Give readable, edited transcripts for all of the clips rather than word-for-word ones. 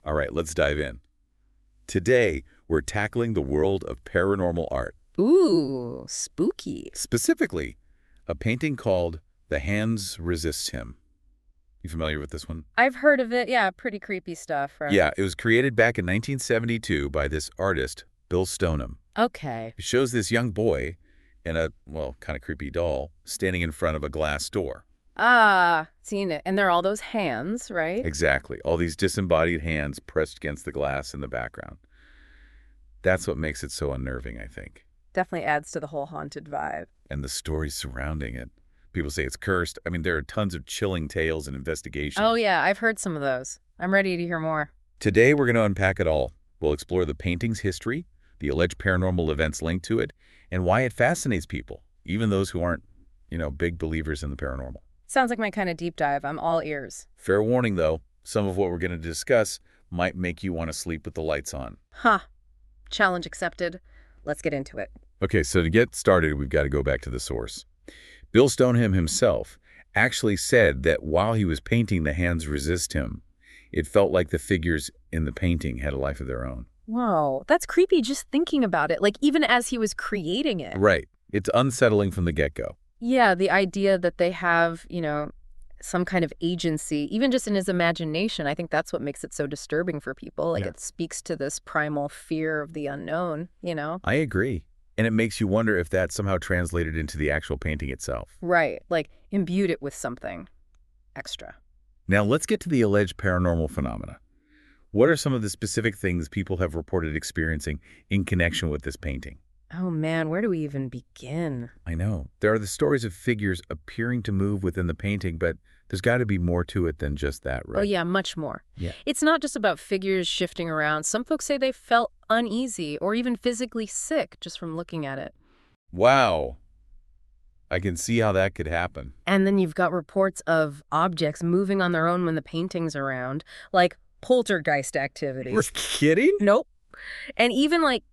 All right, let's dive in. Today, we're tackling the world of paranormal art. Ooh, spooky. Specifically, a painting called The Hands Resist Him. You familiar with this one? I've heard of it. Yeah, pretty creepy stuff, right? Yeah, it was created back in 1972 by this artist, Bill Stoneham. Okay. It shows this young boy and a, well, kind of creepy doll standing in front of a glass door. Ah, seen it. And there are all those hands, right? Exactly. All these disembodied hands pressed against the glass in the background. That's what makes it so unnerving, I think. Definitely adds to the whole haunted vibe. And the stories surrounding it. People say it's cursed. I mean, there are tons of chilling tales and investigations. Oh, yeah, I've heard some of those. I'm ready to hear more. Today, we're going to unpack it all. We'll explore the painting's history, the alleged paranormal events linked to it, and why it fascinates people, even those who aren't, big believers in the paranormal. Sounds like my kind of deep dive. I'm all ears. Fair warning, though, some of what we're going to discuss might make you want to sleep with the lights on. Huh. Challenge accepted. Let's get into it. Okay, so to get started, we've got to go back to the source. Bill Stoneham himself actually said that while he was painting The Hands Resist Him, it felt like the figures in the painting had a life of their own. Whoa, that's creepy just thinking about it. Like, even as he was creating it. Right. It's unsettling from the get-go. Yeah, the idea that they have, some kind of agency, even just in his imagination, I think that's what makes it so disturbing for people. Like, Yeah. It speaks to this primal fear of the unknown. I agree. And it makes you wonder if that somehow translated into the actual painting itself. Right, like imbued it with something extra. Now, let's get to the alleged paranormal phenomena. What are some of the specific things people have reported experiencing in connection with this painting? Oh man, where do we even begin? I know. There are the stories of figures appearing to move within the painting, but there's got to be more to it than just that, right? Oh yeah, much more. Yeah. It's not just about figures shifting around. Some folks say they felt uneasy or even physically sick just from looking at it. Wow. I can see how that could happen. And then you've got reports of objects moving on their own when the painting's around, like poltergeist activity. You're kidding? Nope. And even like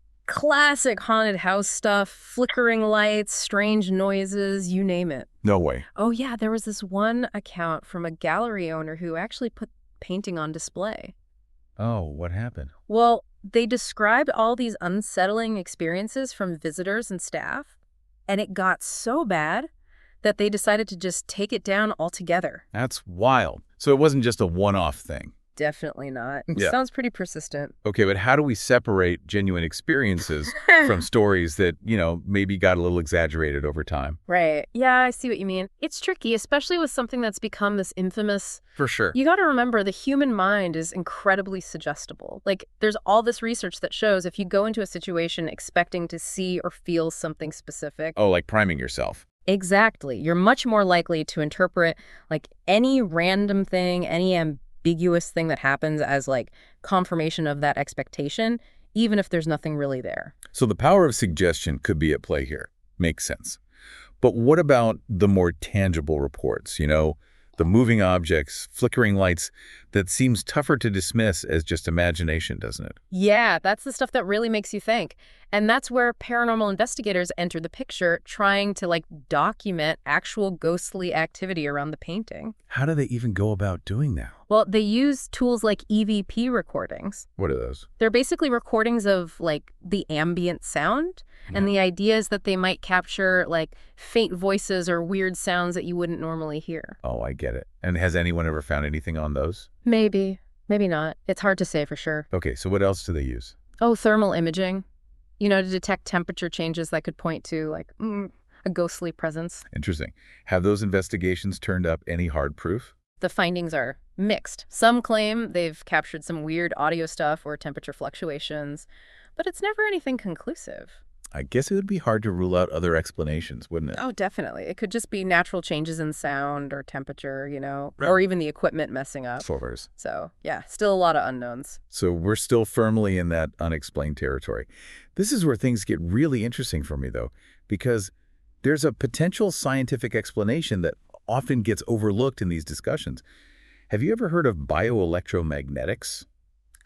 classic haunted house stuff, flickering lights, strange noises, you name it. No way. Oh yeah, there was this one account from a gallery owner who actually put painting on display. Oh, what happened? Well, they described all these unsettling experiences from visitors and staff, and it got so bad that they decided to just take it down altogether. That's wild. So it wasn't just a one-off thing. Definitely not. Yeah. Sounds pretty persistent. Okay, but how do we separate genuine experiences from stories that, maybe got a little exaggerated over time? Right. Yeah, I see what you mean. It's tricky, especially with something that's become this infamous. For sure. You got to remember the human mind is incredibly suggestible. Like, there's all this research that shows if you go into a situation expecting to see or feel something specific. Oh, like priming yourself. Exactly. You're much more likely to interpret, like, any random thing, any ambiguous thing that happens as, like, confirmation of that expectation, even if there's nothing really there. So the power of suggestion could be at play here. Makes sense. But what about the more tangible reports, the moving objects, flickering lights, that seems tougher to dismiss as just imagination, doesn't it? Yeah, that's the stuff that really makes you think. And that's where paranormal investigators enter the picture, trying to, like, document actual ghostly activity around the painting. How do they even go about doing that? Well, they use tools like EVP recordings. What are those? They're basically recordings of, like, the ambient sound. And the idea is that they might capture, like, faint voices or weird sounds that you wouldn't normally hear. Oh, I get it. And has anyone ever found anything on those? Maybe. Maybe not. It's hard to say for sure. Okay, so what else do they use? Oh, thermal imaging. To detect temperature changes that could point to, like, a ghostly presence. Interesting. Have those investigations turned up any hard proof? The findings are mixed. Some claim they've captured some weird audio stuff or temperature fluctuations, but it's never anything conclusive. I guess it would be hard to rule out other explanations, wouldn't it? Oh, definitely. It could just be natural changes in sound or temperature, Right. or even the equipment messing up. Forwards. So, yeah, still a lot of unknowns. So we're still firmly in that unexplained territory. This is where things get really interesting for me, though, because there's a potential scientific explanation that often gets overlooked in these discussions. Have you ever heard of bioelectromagnetics?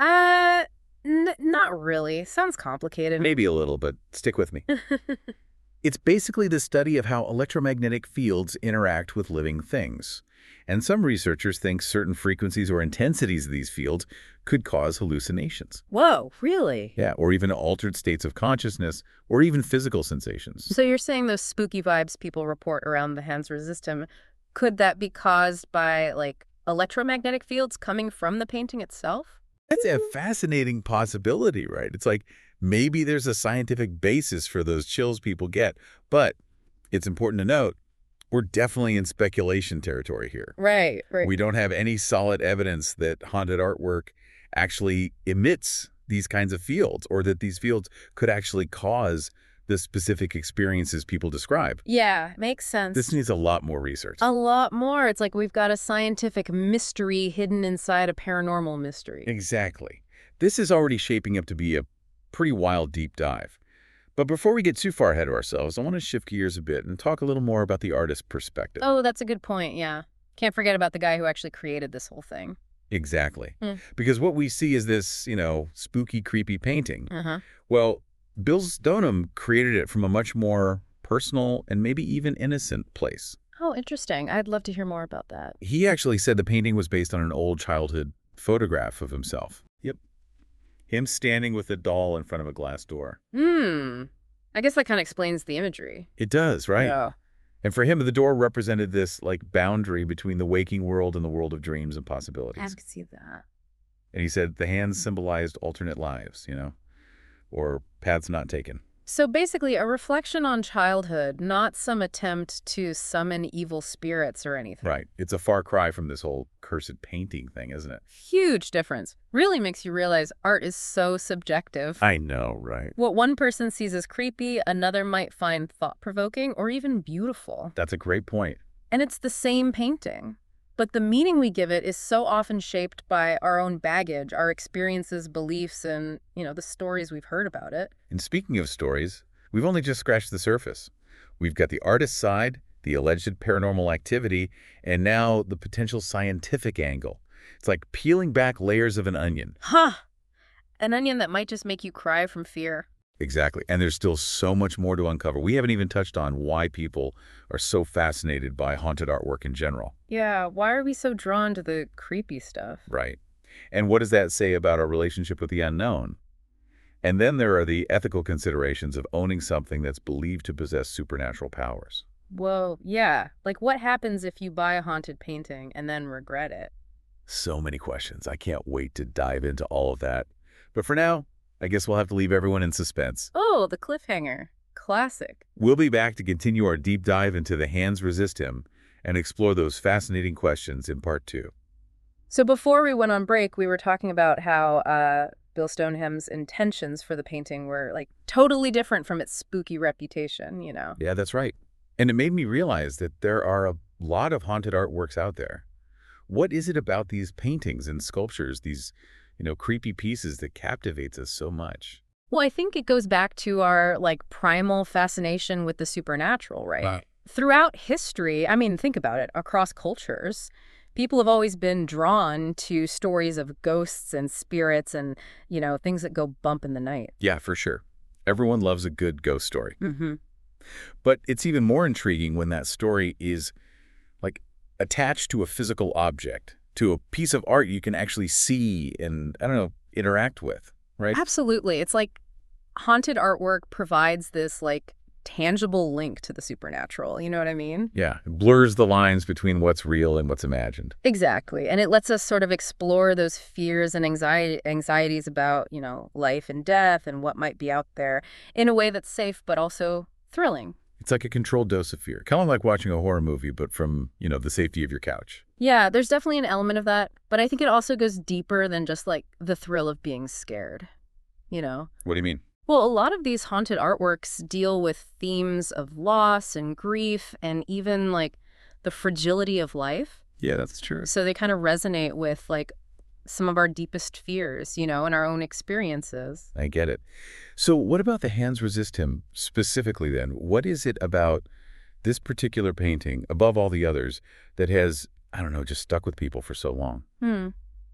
Not really. Sounds complicated. Maybe a little, but stick with me. It's basically the study of how electromagnetic fields interact with living things. And some researchers think certain frequencies or intensities of these fields could cause hallucinations. Whoa, really? Yeah, or even altered states of consciousness, or even physical sensations. So you're saying those spooky vibes people report around the Hans Resistum, could that be caused by, like, electromagnetic fields coming from the painting itself? That's a fascinating possibility, right? It's like maybe there's a scientific basis for those chills people get, but it's important to note, we're definitely in speculation territory here. Right. We don't have any solid evidence that haunted artwork actually emits these kinds of fields or that these fields could actually cause the specific experiences people describe. Yeah, makes sense. This needs a lot more research. A lot more. It's like we've got a scientific mystery hidden inside a paranormal mystery. Exactly. This is already shaping up to be a pretty wild deep dive. But before we get too far ahead of ourselves, I want to shift gears a bit and talk a little more about the artist's perspective. Oh, that's a good point, yeah. Can't forget about the guy who actually created this whole thing. Exactly. Because what we see is this, spooky, creepy painting. Uh-huh. Well, Bill Stoneham created it from a much more personal and maybe even innocent place. Oh, interesting. I'd love to hear more about that. He actually said the painting was based on an old childhood photograph of himself. Yep. Him standing with a doll in front of a glass door. I guess that kind of explains the imagery. It does, right? Yeah. And for him, the door represented this, boundary between the waking world and the world of dreams and possibilities. I could see that. And he said the hands symbolized alternate lives, or paths not taken. So basically a reflection on childhood, not some attempt to summon evil spirits or anything. Right. It's a far cry from this whole cursed painting thing, isn't it? Huge difference. Really makes you realize art is so subjective. I know, right? What one person sees as creepy, another might find thought-provoking or even beautiful. That's a great point. And it's the same painting. But the meaning we give it is so often shaped by our own baggage, our experiences, beliefs, and, the stories we've heard about it. And speaking of stories, we've only just scratched the surface. We've got the artist side, the alleged paranormal activity, and now the potential scientific angle. It's like peeling back layers of an onion. Huh! An onion that might just make you cry from fear. Exactly. And there's still so much more to uncover. We haven't even touched on why people are so fascinated by haunted artwork in general. Yeah, why are we so drawn to the creepy stuff? Right. And what does that say about our relationship with the unknown? And then there are the ethical considerations of owning something that's believed to possess supernatural powers. Whoa, yeah. Like, what happens if you buy a haunted painting and then regret it? So many questions. I can't wait to dive into all of that. But for now, I guess we'll have to leave everyone in suspense. Oh, the cliffhanger. Classic. We'll be back to continue our deep dive into the Hands Resistum and explore those fascinating questions in part 2. So before we went on break, we were talking about how Bill Stoneham's intentions for the painting were, totally different from its spooky reputation, Yeah, that's right. And it made me realize that there are a lot of haunted artworks out there. What is it about these paintings and sculptures, these creepy pieces that captivates us so much? Well, I think it goes back to our, primal fascination with the supernatural, right? Throughout history, think about it, across cultures, people have always been drawn to stories of ghosts and spirits and, things that go bump in the night. Yeah, for sure. Everyone loves a good ghost story. Mm-hmm. But it's even more intriguing when that story is, attached to a physical object, to a piece of art you can actually see and, interact with, right? Absolutely. It's like haunted artwork provides this, tangible link to the supernatural. You know what I mean? Yeah, it blurs the lines between what's real and what's imagined. Exactly. And it lets us sort of explore those fears and anxieties about, life and death and what might be out there in a way that's safe but also thrilling. It's like a controlled dose of fear. Kind of like watching a horror movie, but from, the safety of your couch. Yeah, there's definitely an element of that, but I think it also goes deeper than just, the thrill of being scared, What do you mean? Well, a lot of these haunted artworks deal with themes of loss and grief and even, the fragility of life. Yeah, that's true. So they kind of resonate with, some of our deepest fears, and our own experiences. I get it. So what about the Hands Resistum specifically then? What is it about this particular painting, above all the others, that has, just stuck with people for so long?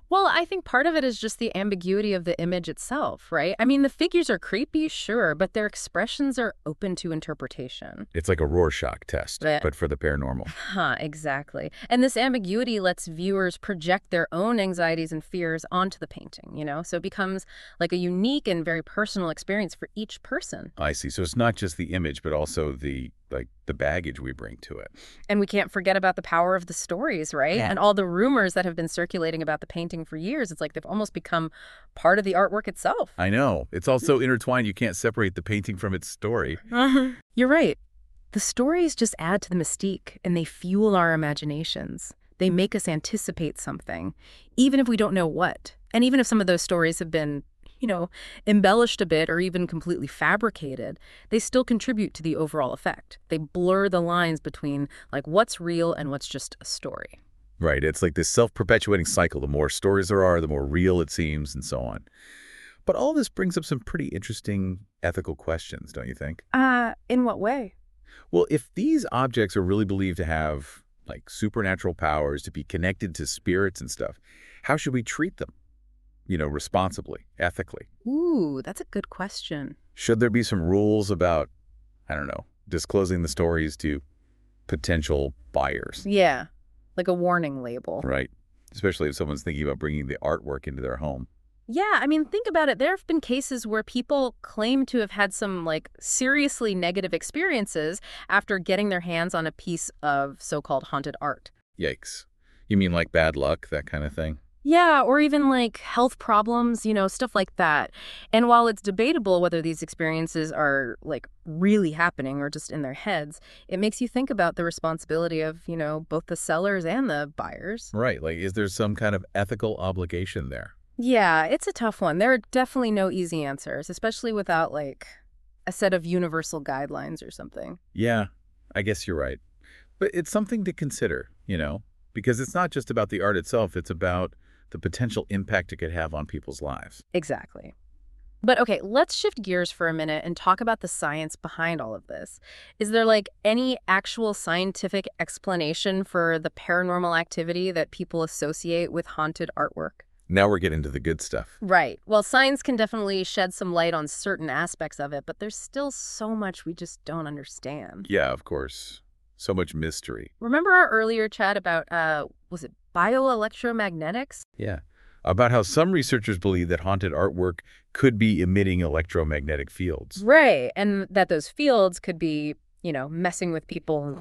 Well, I think part of it is just the ambiguity of the image itself, right? I mean, the figures are creepy, sure, but their expressions are open to interpretation. It's like a Rorschach test, But but for the paranormal. Huh, exactly. And this ambiguity lets viewers project their own anxieties and fears onto the painting, So it becomes like a unique and very personal experience for each person. I see. So it's not just the image, but also the baggage we bring to it. And we can't forget about the power of the stories, right? Yeah. And all the rumors that have been circulating about the painting for years. It's like they've almost become part of the artwork itself. I know. It's all so intertwined, you can't separate the painting from its story. You're right. The stories just add to the mystique, and they fuel our imaginations. They make us anticipate something, even if we don't know what. And even if some of those stories have been, embellished a bit or even completely fabricated, they still contribute to the overall effect. They blur the lines between, like, what's real and what's just a story. Right. It's like this self-perpetuating cycle. The more stories there are, the more real it seems, and so on. But all this brings up some pretty interesting ethical questions, don't you think? In what way? Well, if these objects are really believed to have, like, supernatural powers, to be connected to spirits and stuff, how should we treat them? Responsibly, ethically. Ooh, that's a good question. Should there be some rules about, I don't know, disclosing the stories to potential buyers? Yeah, like a warning label. Right. Especially if someone's thinking about bringing the artwork into their home. Yeah, I mean, think about it. There have been cases where people claim to have had some, like, seriously negative experiences after getting their hands on a piece of so-called haunted art. Yikes. You mean like bad luck, that kind of thing? Yeah, or even, like, health problems, stuff like that. And while it's debatable whether these experiences are, like, really happening or just in their heads, it makes you think about the responsibility of, both the sellers and the buyers. Right. Like, is there some kind of ethical obligation there? Yeah, it's a tough one. There are definitely no easy answers, especially without, like, a set of universal guidelines or something. Yeah, I guess you're right. But it's something to consider, because it's not just about the art itself. It's about the potential impact it could have on people's lives. Exactly. But okay, let's shift gears for a minute and talk about the science behind all of this. Is there, like, any actual scientific explanation for the paranormal activity that people associate with haunted artwork? Now we're getting to the good stuff. Right. Well, science can definitely shed some light on certain aspects of it, but there's still so much we just don't understand. Yeah, of course. So much mystery. Remember our earlier chat about, was it bioelectromagnetics? Yeah. About how some researchers believe that haunted artwork could be emitting electromagnetic fields. Right. And that those fields could be, messing with people.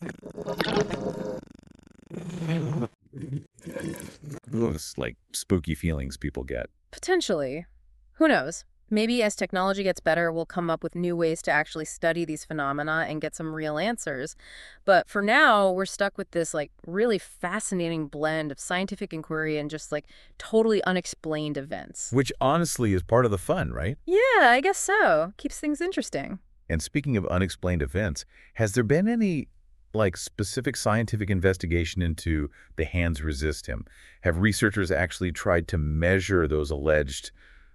Those, like, spooky feelings people get. Potentially. Who knows? Maybe as technology gets better, we'll come up with new ways to actually study these phenomena and get some real answers. But for now, we're stuck with this, like, really fascinating blend of scientific inquiry and just, like, totally unexplained events. Which honestly is part of the fun, right? Yeah, I guess so. Keeps things interesting. And speaking of unexplained events, has there been any, like, specific scientific investigation into the hands resist him? Have researchers actually tried to measure those alleged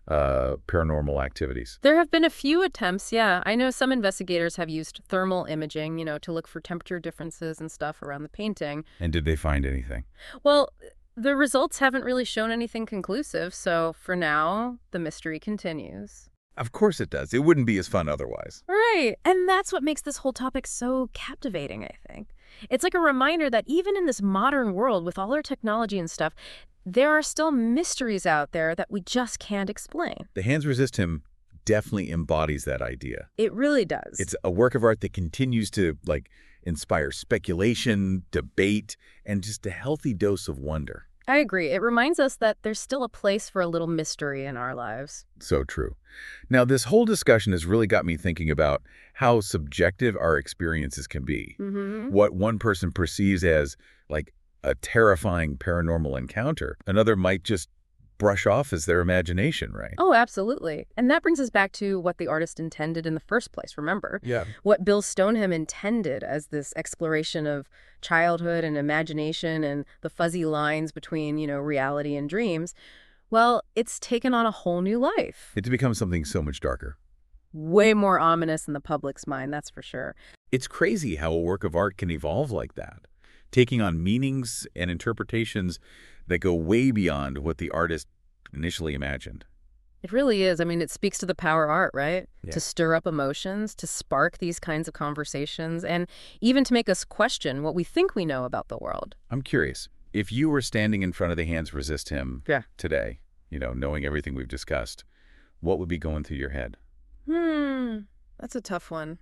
paranormal activities? There have been a few attempts, yeah. I know some investigators have used thermal imaging, to look for temperature differences and stuff around the painting. And did they find anything? Well, the results haven't really shown anything conclusive, so for now, the mystery continues. Of course it does. It wouldn't be as fun otherwise. Right. And that's what makes this whole topic so captivating, I think. It's like a reminder that even in this modern world with all our technology and stuff, there are still mysteries out there that we just can't explain. The hands resist him definitely embodies that idea. It really does. It's a work of art that continues to, like, inspire speculation, debate, and just a healthy dose of wonder. I agree. It reminds us that there's still a place for a little mystery in our lives. So true. Now, this whole discussion has really got me thinking about how subjective our experiences can be. What one person perceives as, like, a terrifying paranormal encounter, another might just brush off as their imagination, right? Oh, absolutely. And that brings us back to what the artist intended in the first place, remember? Yeah. What Bill Stoneham intended as this exploration of childhood and imagination and the fuzzy lines between, reality and dreams. Well, it's taken on a whole new life. It's become something so much darker. Way more ominous in the public's mind, that's for sure. It's crazy how a work of art can evolve like that, taking on meanings and interpretations that go way beyond what the artist initially imagined. It really is. I mean, it speaks to the power of art, right? Yeah. To stir up emotions, to spark these kinds of conversations, and even to make us question what we think we know about the world. I'm curious, if you were standing in front of the Hands Resist Him Yeah. today, knowing everything we've discussed, what would be going through your head? That's a tough one.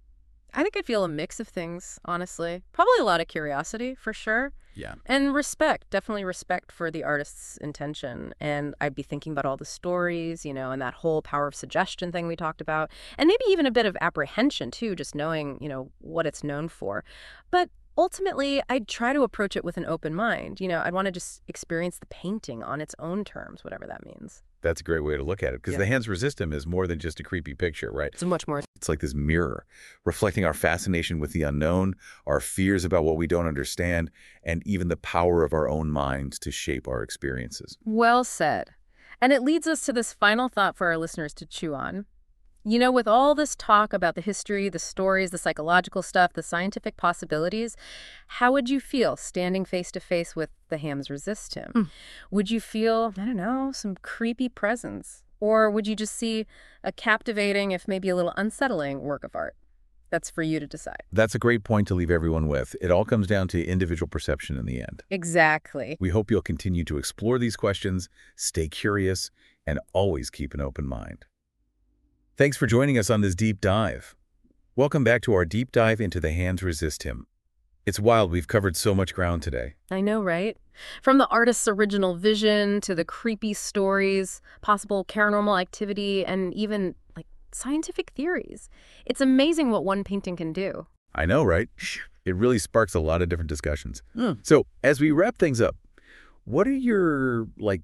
I think I'd feel a mix of things, honestly. Probably a lot of curiosity, for sure. Yeah. And respect, definitely respect for the artist's intention. And I'd be thinking about all the stories, and that whole power of suggestion thing we talked about. And maybe even a bit of apprehension, too, just knowing, what it's known for. But ultimately, I'd try to approach it with an open mind. I'd want to just experience the painting on its own terms, whatever that means. That's a great way to look at it, because Yeah. the Hands Resist Him is more than just a creepy picture, right? It's much more. It's like this mirror, reflecting our fascination with the unknown, our fears about what we don't understand, and even the power of our own minds to shape our experiences. Well said. And it leads us to this final thought for our listeners to chew on. With all this talk about the history, the stories, the psychological stuff, the scientific possibilities, how would you feel standing face to face with the Hands Resist Him? Would you feel, I don't know, some creepy presence? Or would you just see a captivating, if maybe a little unsettling, work of art? That's for you to decide. That's a great point to leave everyone with. It all comes down to individual perception in the end. Exactly. We hope you'll continue to explore these questions, stay curious, and always keep an open mind. Thanks for joining us on this deep dive. Welcome back to our deep dive into the Hands Resist Him. It's wild we've covered so much ground today. I know, right? From the artist's original vision to the creepy stories, possible paranormal activity, and even, scientific theories. It's amazing what one painting can do. I know, right? It really sparks a lot of different discussions. So, as we wrap things up, what are your,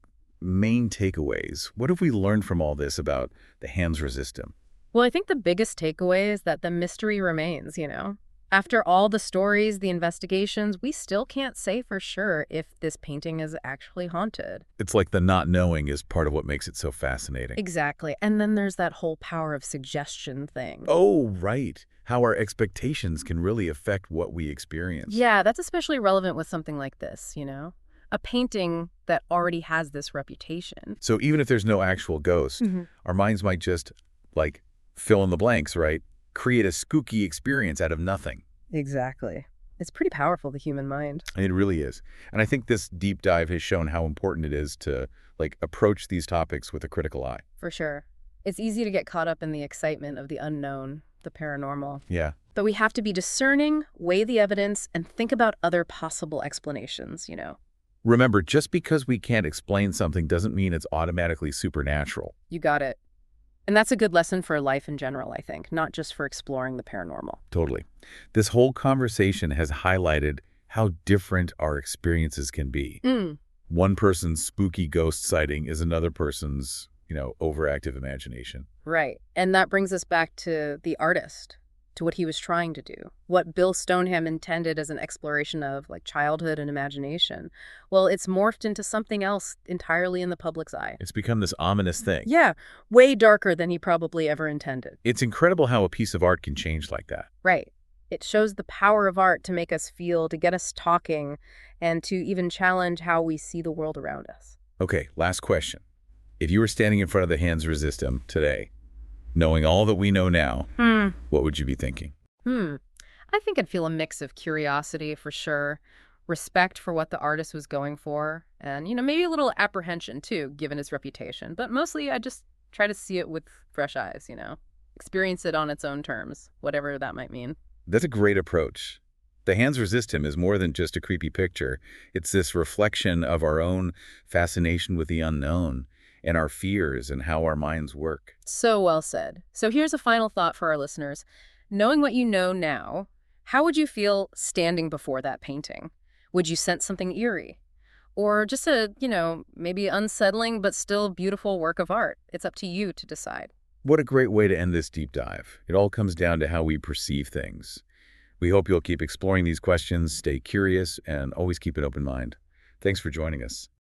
main takeaways? What have we learned from all this about the Hands Resist Him? Well, I think the biggest takeaway is that the mystery remains, After all the stories, the investigations, we still can't say for sure if this painting is actually haunted. It's like the not knowing is part of what makes it so fascinating. Exactly. And then there's that whole power of suggestion thing. Oh, right. How our expectations can really affect what we experience. Yeah, that's especially relevant with something like this, A painting that already has this reputation. So even if there's no actual ghost, our minds might just, fill in the blanks, right? Create a spooky experience out of nothing. Exactly. It's pretty powerful, the human mind. It really is. And I think this deep dive has shown how important it is to, approach these topics with a critical eye. For sure. It's easy to get caught up in the excitement of the unknown, the paranormal. Yeah. But we have to be discerning, weigh the evidence, and think about other possible explanations, Remember, just because we can't explain something doesn't mean it's automatically supernatural. You got it. And that's a good lesson for life in general, I think, not just for exploring the paranormal. Totally. This whole conversation has highlighted how different our experiences can be. One person's spooky ghost sighting is another person's, overactive imagination. Right. And that brings us back to the artist, to what he was trying to do, what Bill Stoneham intended as an exploration of childhood and imagination. Well, it's morphed into something else entirely in the public's eye. It's become this ominous thing. Yeah, way darker than he probably ever intended. It's incredible how a piece of art can change like that. Right. It shows the power of art to make us feel, to get us talking, and to even challenge how we see the world around us. Okay, last question. If you were standing in front of the Hands Resist Him today, knowing all that we know now, what would you be thinking? I think I'd feel a mix of curiosity, for sure, respect for what the artist was going for, and, maybe a little apprehension, too, given his reputation. But mostly, I just try to see it with fresh eyes, experience it on its own terms, whatever that might mean. That's a great approach. The Hands Resist Him is more than just a creepy picture. It's this reflection of our own fascination with the unknown and our fears and how our minds work. So well said. So here's a final thought for our listeners. Knowing what you know now, how would you feel standing before that painting? Would you sense something eerie? Or just a, maybe unsettling but still beautiful work of art? It's up to you to decide. What a great way to end this deep dive. It all comes down to how we perceive things. We hope you'll keep exploring these questions, stay curious, and always keep an open mind. Thanks for joining us.